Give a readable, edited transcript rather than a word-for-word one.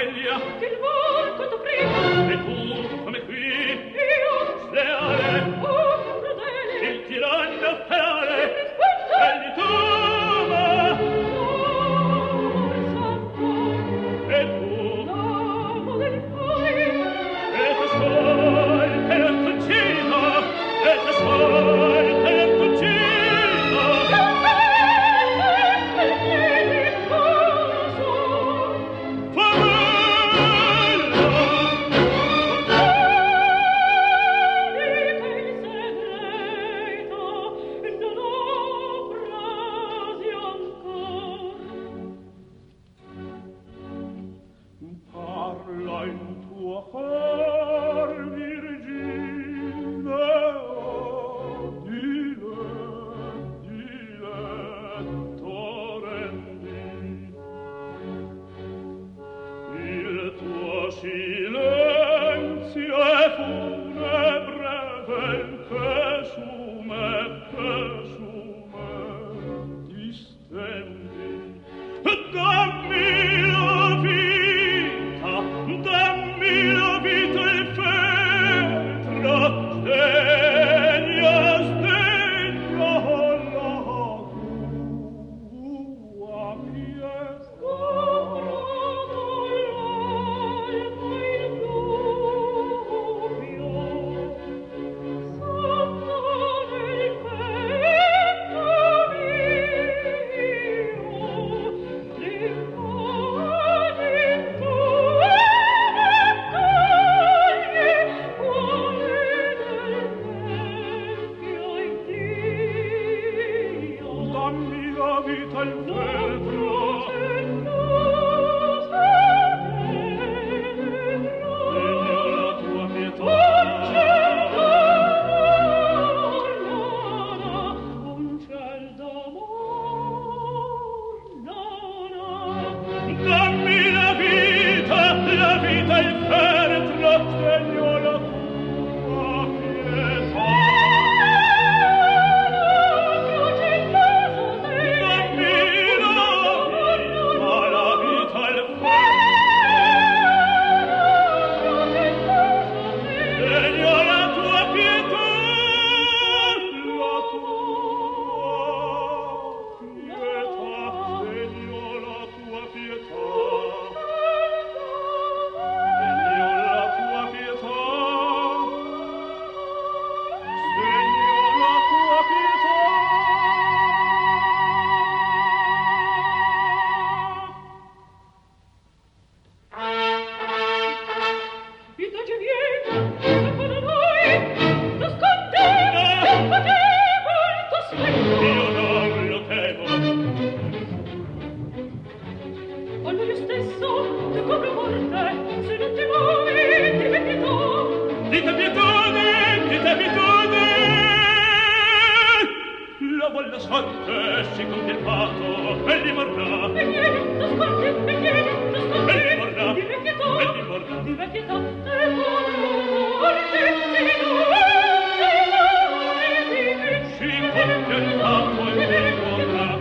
sveglia, che il vol quanto prima, e tu come qui, io, sleale, oh, crudele, il tiranno ferale, che risposta, egli t'ama, santo, e tu, l'amo del poi, e t'ascolta non t'uccida, e t'ascolta non t'uccida. Parla in tuo cor, Virginia, diletto rendi. Il tuo silenzio è funebre, che su me distendi. Dammi la vita il feltro, sdegna la tua pietà. Dammi la vita il feltro, degno la tua pietà. Un ciel d'amor, dammi la vita il feltro, degno la tua pietà. La sorte si compie il patto, egli morrà. Si compie il patto, egli morrà.